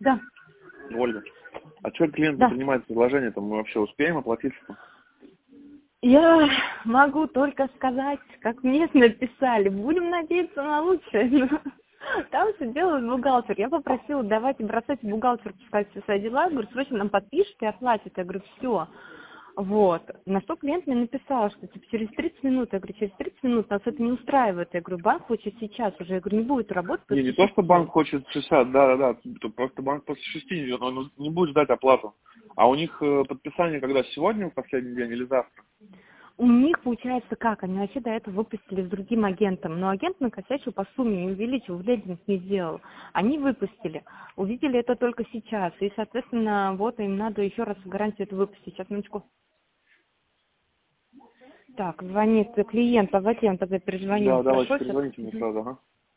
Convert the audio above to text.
Да. Ольга, а что клиент Да. не принимает предложение, то мы вообще успеем оплатить? Я могу только сказать, как мне написали. Будем надеяться на лучшее. Там все делает бухгалтер. Я попросила, давайте бросайте бухгалтер, пускай все свои дела. Я говорю, срочно нам подпишет и оплатит. Я говорю, все. Вот. На что клиент мне написал, что типа через 30 минут. Я говорю, через 30 минут нас это не устраивает. Я говорю, банк хочет сейчас уже. Я говорю, не будет работать Не, после не то, 6. что банк хочет 60, да, просто банк после 6 он не будет ждать оплату. А у них подписание когда, сегодня, в последний день или завтра? У них получается как? Они вообще до этого выпустили с другим агентом, но агент накосячил по сумме, не увеличил, в лендинг не сделал. Они выпустили, увидели это только сейчас, и, соответственно, вот им надо еще раз гарантию это выпустить. Сейчас, минуточку. Так, звонит клиент, давайте я вам тогда перезвоню. Да, давайте Хорошо, сейчас? перезвоните мне сразу, ага.